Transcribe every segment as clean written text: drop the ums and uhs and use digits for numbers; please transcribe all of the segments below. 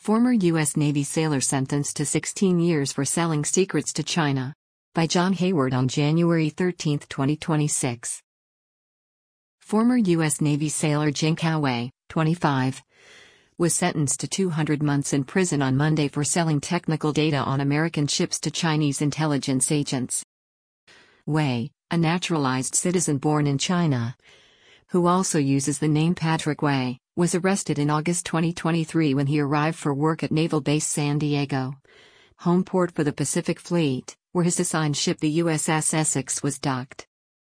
Former U.S. Navy sailor sentenced to 16 years for selling secrets to China. By John Hayward on January 13, 2026. Former U.S. Navy sailor Jinkao Wei, 25, was sentenced to 200 months in prison on Monday for selling technical data on American ships to Chinese intelligence agents. Wei, a naturalized citizen born in China, who also uses the name Patrick Wei, was arrested in August 2023 when he arrived for work at Naval Base San Diego, home port for the Pacific Fleet, where his assigned ship, the USS Essex, was docked.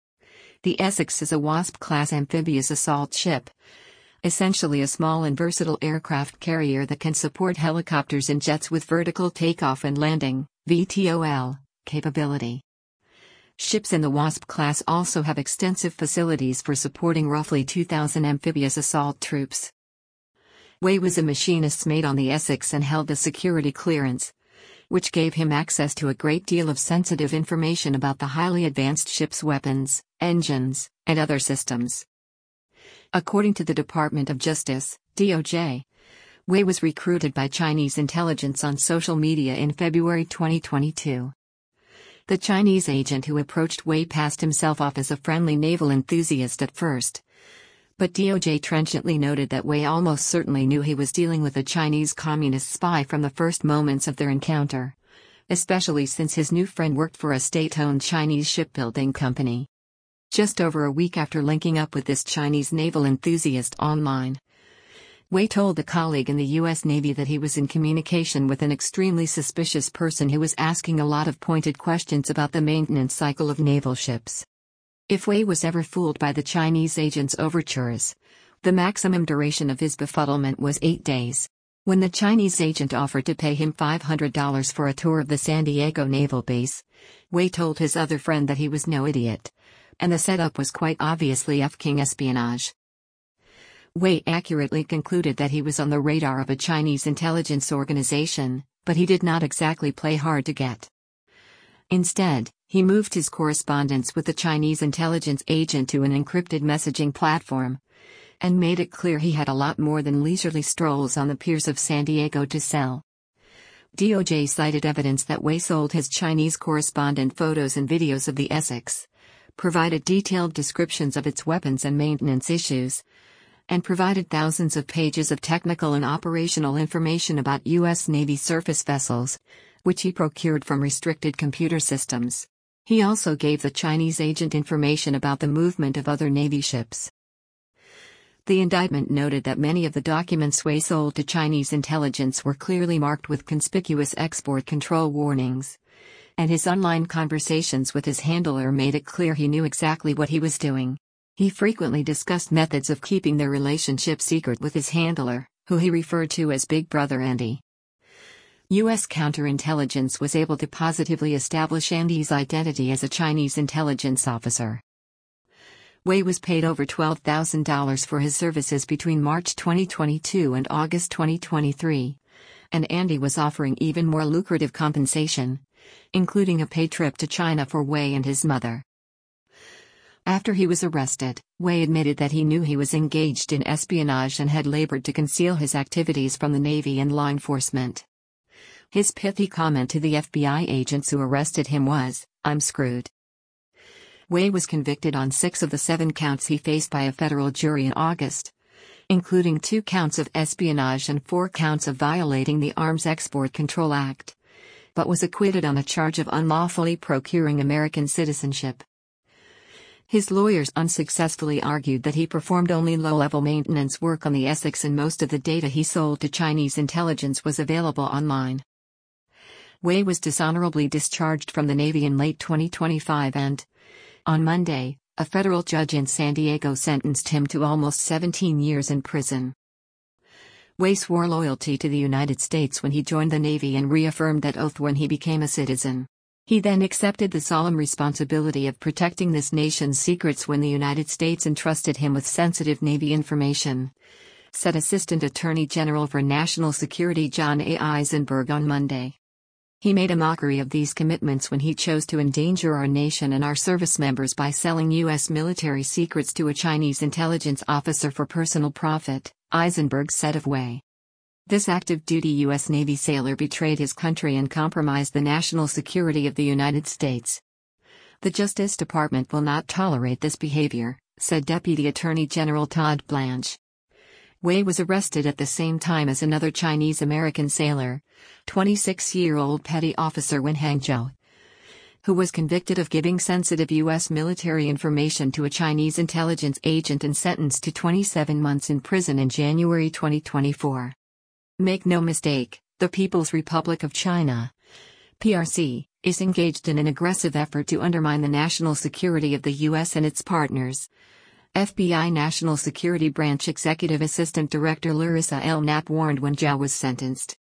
The Essex is a WASP-class amphibious assault ship, essentially a small and versatile aircraft carrier that can support helicopters and jets with vertical takeoff and landing (VTOL) capability. Ships in the WASP class also have extensive facilities for supporting roughly 2,000 amphibious assault troops. Wei was a machinist's mate on the Essex and held a security clearance, which gave him access to a great deal of sensitive information about the highly advanced ship's weapons, engines, and other systems. According to the Department of Justice, DOJ, Wei was recruited by Chinese intelligence on social media in February 2022. The Chinese agent who approached Wei passed himself off as a friendly naval enthusiast at first, but DOJ trenchantly noted that Wei almost certainly knew he was dealing with a Chinese communist spy from the first moments of their encounter, especially since his new friend worked for a state-owned Chinese shipbuilding company. Just over a week after linking up with this Chinese naval enthusiast online, Wei told a colleague in the U.S. Navy that he was in communication with an extremely suspicious person who was asking a lot of pointed questions about the maintenance cycle of naval ships. If Wei was ever fooled by the Chinese agent's overtures, the maximum duration of his befuddlement was 8 days. When the Chinese agent offered to pay him $500 for a tour of the San Diego Naval Base, Wei told his other friend that he was no idiot, and the setup was quite obviously F-King espionage. Wei accurately concluded that he was on the radar of a Chinese intelligence organization, but he did not exactly play hard to get. Instead, he moved his correspondence with the Chinese intelligence agent to an encrypted messaging platform, and made it clear he had a lot more than leisurely strolls on the piers of San Diego to sell. DOJ cited evidence that Wei sold his Chinese correspondent photos and videos of the Essex, provided detailed descriptions of its weapons and maintenance issues, and provided thousands of pages of technical and operational information about U.S. Navy surface vessels, which he procured from restricted computer systems. He also gave the Chinese agent information about the movement of other Navy ships. The indictment noted that many of the documents Wei sold to Chinese intelligence were clearly marked with conspicuous export control warnings, and his online conversations with his handler made it clear he knew exactly what he was doing. He frequently discussed methods of keeping their relationship secret with his handler, who he referred to as Big Brother Andy. U.S. counterintelligence was able to positively establish Andy's identity as a Chinese intelligence officer. Wei was paid over $12,000 for his services between March 2022 and August 2023, and Andy was offering even more lucrative compensation, including a paid trip to China for Wei and his mother. After he was arrested, Wei admitted that he knew he was engaged in espionage and had labored to conceal his activities from the Navy and law enforcement. His pithy comment to the FBI agents who arrested him was, "I'm screwed." Wei was convicted on 6 of the 7 counts he faced by a federal jury in August, including 2 counts of espionage and 4 counts of violating the Arms Export Control Act, but was acquitted on a charge of unlawfully procuring American citizenship. His lawyers unsuccessfully argued that he performed only low-level maintenance work on the Essex and most of the data he sold to Chinese intelligence was available online. Wei was dishonorably discharged from the Navy in late 2025 and, on Monday, a federal judge in San Diego sentenced him to almost 17 years in prison. Wei swore loyalty to the United States when he joined the Navy and reaffirmed that oath when he became a citizen. He then accepted the solemn responsibility of protecting this nation's secrets when the United States entrusted him with sensitive Navy information, said Assistant Attorney General for National Security John A. Eisenberg on Monday. He made a mockery of these commitments when he chose to endanger our nation and our service members by selling U.S. military secrets to a Chinese intelligence officer for personal profit, Eisenberg said of Wei. This active-duty U.S. Navy sailor betrayed his country and compromised the national security of the United States. The Justice Department will not tolerate this behavior, said Deputy Attorney General Todd Blanche. Wei was arrested at the same time as another Chinese-American sailor, 26-year-old Petty Officer Wen Hangzhou, who was convicted of giving sensitive U.S. military information to a Chinese intelligence agent and sentenced to 27 months in prison in January 2024. Make no mistake, the People's Republic of China, PRC, is engaged in an aggressive effort to undermine the national security of the U.S. and its partners. FBI National Security Branch Executive Assistant Director Larissa L. Knapp warned when Zhao was sentenced.